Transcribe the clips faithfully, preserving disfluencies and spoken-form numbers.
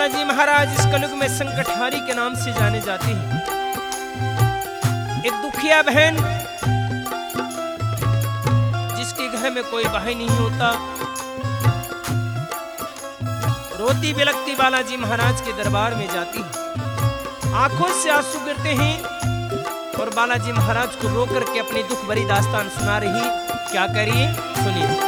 बालाजी महाराज इस कलयुग में संकटहारी के नाम से जाने जाते हैं। एक दुखिया बहन जिसके घर में कोई भाई नहीं होता, रोती बिलखती बालाजी महाराज के दरबार में जाती है। आंखों से आंसू गिरते हैं और बालाजी महाराज को रो करके अपनी दुख भरी दास्तान सुना रही। क्या करिए, सुनिए।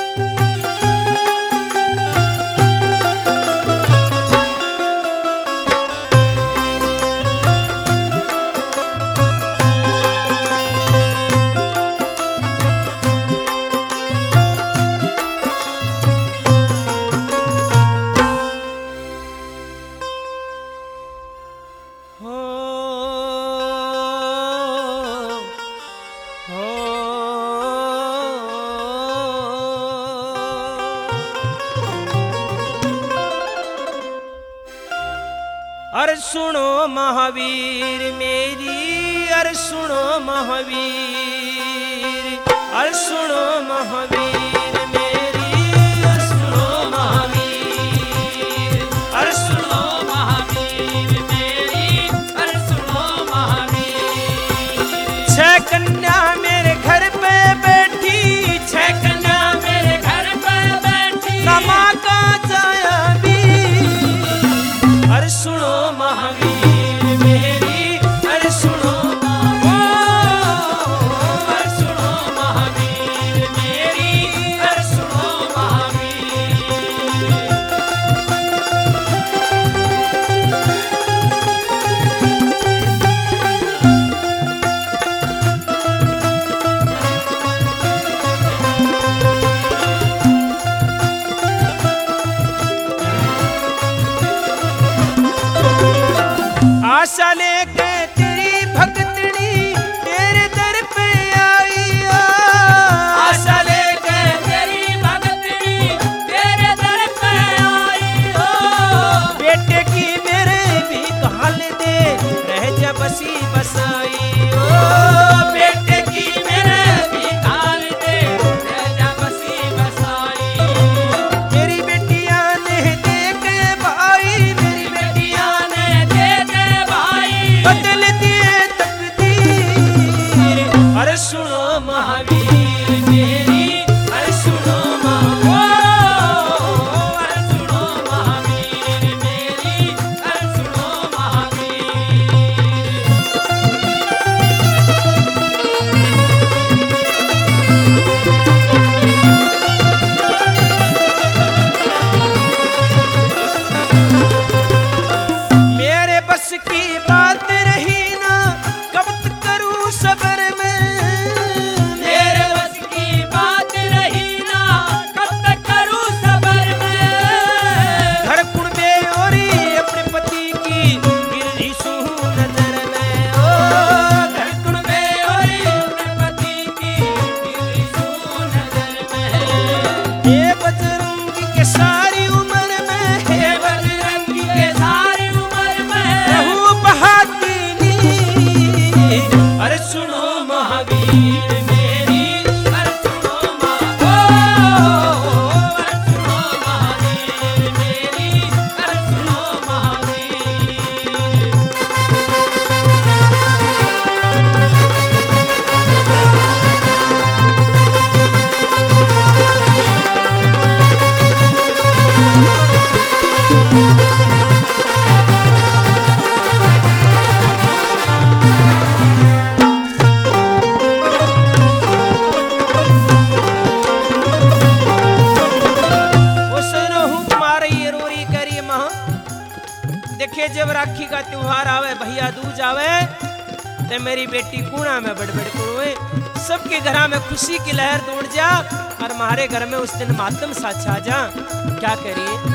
अरे सुनो महावीर मेरी, अरे सुनो महावीर, अरे सुनो महावीर मेरी, अरे सुनो महावीर, अरे सुनो महावीर मेरी, अरे सुनो महावीर। छह कन्या मेरे घर पे बैठी, छह कन्या मेरे घर पे बैठी, नमा का जाया भी। अरे सुनो महावीर मेरी, अरे सुनो, अरे सुनो महावीर मेरी, अरे सुनो महावीर। आशा लेके तेरी भक्तनी तेरे दर पे आई, आशा लेके तेरी भक्तनी तेरे दर पे आई हो। बेटे की मेरे भी काल दे रह जा बसी बसाई हो, बेटे की मेरे भी काल दे रह जा बसी बसाई। मेरी बेटियां ने दे के भाई, मेरी बेटियां ने दे के बदल दिए तकदीर। अरे सुनो महावीर मेरी, अरे सुनो महावीर, अरे सुनो महावीर मेरी, अरे सुनो महावीर। मेरे बस की बात रही ना, कब तक करूं सबर में, मेरे बस की बात रही ना, कब तक करूं सबर में। घर कुड़बे और अपने पति की गिर रही सू नजर में, ओ घर कुड़बे और अपने पति की गिर रही सू नजर में। हे बजरंगी के सारी उम्र में, हे बजरंगी के सारी उम्र में रहूं बहाती नी। अरे सुनो महावीर मेरी, अरे सुनो महावीर, अरे सुनो महावीर मेरी, अरे सुनो महावीर। देखिए जब राखी का त्योहार आवे, भैया दूज आवे, ते मेरी बेटी कूड़ा में बड़बड़ करोए, सबके घर में खुशी की लहर दौड़ जा और हमारे घर में उस दिन मातम सा छा जा। क्या करिए,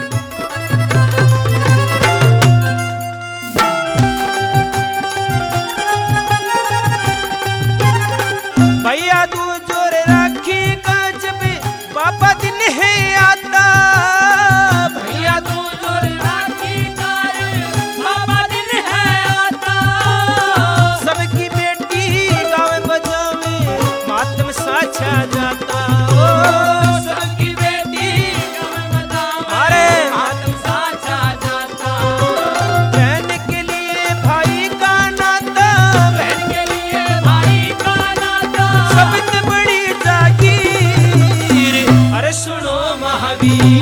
भैया दूज और राखी का जब बाबा दिन है आता, भैया दूज और राखी का बाबा दिन है आता। सबकी बेटी गावे बजावे मातम सा छा जाता, ओ सबकी बेटी गावे बजावे मातम सा छा जाता। पी